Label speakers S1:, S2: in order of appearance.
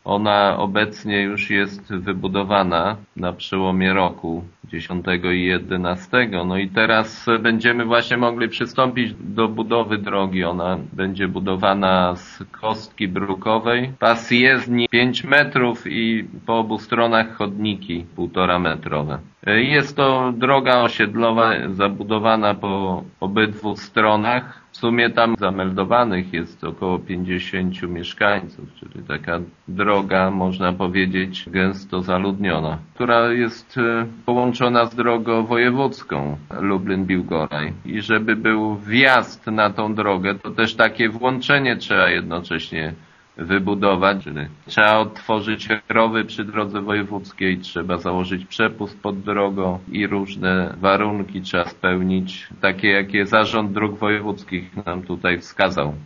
S1: Ona obecnie już jest wybudowana na przełomie roku 10 i 11. No i teraz będziemy właśnie mogli przystąpić do budowy drogi. Ona będzie budowana z kostki brukowej. Pas jezdni 5 metrów i po obu stronach chodniki 1,5 metrowe. Jest to droga osiedlowa zabudowana po obydwu stronach. W sumie tam zameldowanych jest około 50 mieszkańców, czyli taka droga, można powiedzieć, gęsto zaludniona, która jest połączona z drogą wojewódzką Lublin-Biłgoraj. I żeby był wjazd na tą drogę, to też takie włączenie trzeba jednocześnie wybudować, czyli trzeba otworzyć rowy przy drodze wojewódzkiej, trzeba założyć przepust pod drogą i różne warunki trzeba spełnić, takie jakie Zarząd Dróg Wojewódzkich nam tutaj wskazał.